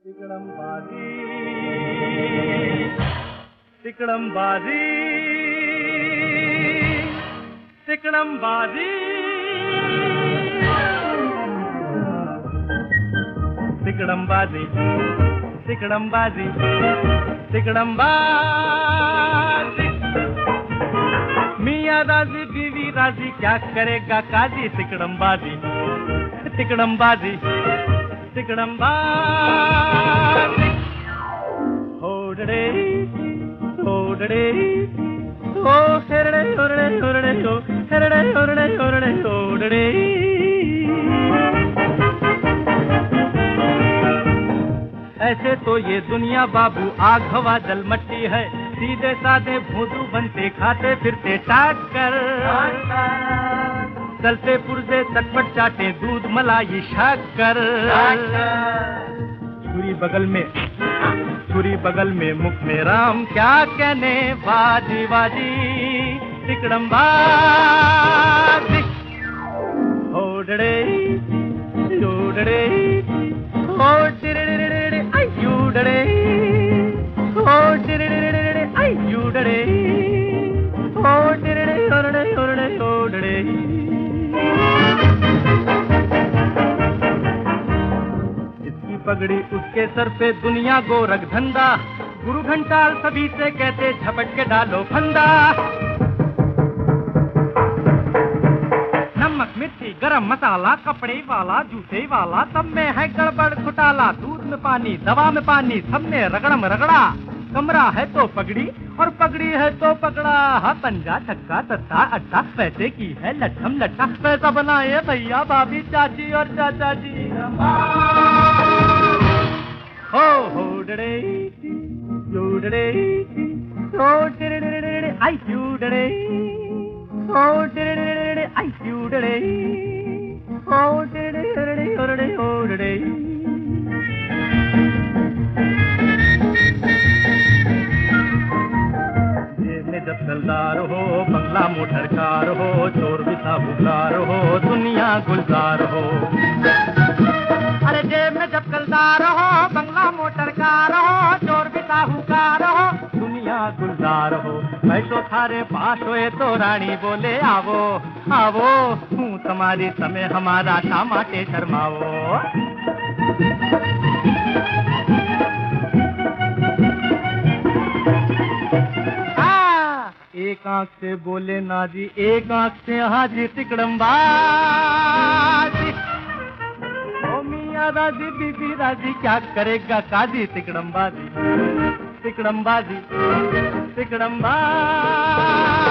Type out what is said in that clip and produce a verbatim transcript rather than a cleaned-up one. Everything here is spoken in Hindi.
तिकड़मबाजी तिकड़मबाजी तिकड़मबाजी तिकड़मबाजी तिकड़मबाजी तिकड़मबाजी मियाँ राजी बीवी राजी क्या करेगा काजी तिकड़मबाजी तिकड़मबाजी तिकड़मबाजी होड़े होड़े हो हेरड़े होड़े होड़े हो हेरड़े होड़े होड़े होड़े ऐसे तो ये दुनिया बाबू आग हवा जल मट्टी है, सीधे साधे भोंदू बनते खाते फिरते टाट कर, चलते पुरजे चटपट चाटे दूध मलाई शक्कर, छुरी बगल में छुरी बगल में मुख में राम क्या कहने बाजी बाजी तिकड़मबाजी होड़े होड़े हो टिरड़े आई यूड़े हो टिरड़े आई यूड़े हो टिरड़े होड़े होड़े होड़े इसकी पगड़ी उसके सर पे दुनिया गोरख धंधा, गुरु घंटाल सभी से कहते झपट के डालो फंदा, नमक मिर्ची गरम मसाला कपड़े वाला जूते वाला सब में है गड़बड़ घोटाला, दूध में पानी दवा में पानी सब में रगड़म रगड़ा, कमरा है तो पगड़ी और पगड़ी है तो पकड़ा, हा पंजा छक्का सत्ता अट्टा पैसे की है लट्ठम लट्ठा, पैसा बनाए भैया भाभी चाची और चाचा जी हो होड़े यूड़े हो टिरड़े आई यूड़े हो टिरड़े आई यूड़े हो टिरड़े होड़े होड़े जब जलदार हो बंगला मोटर कार हो चोर भी साबुकार हो दुनिया गुलजार हो, अरे जेब में जब कलदार हो बंगला मोटर कार हो चोर भी साहूकार हो दुनिया गुलजार हो, पैसो थारे पास होए तो रानी बोले आवो आवो हूँ तुम्हारी समय हमारा शा माटे शर्माओ, एक आंख से बोले ना जी एक आंख से हाजी तिकड़मबाजी ओ मियाँ राजी बीबी राजी क्या करेगा काजी तिकड़मबाजी तिकड़मबाजी तिकड़मबाजी।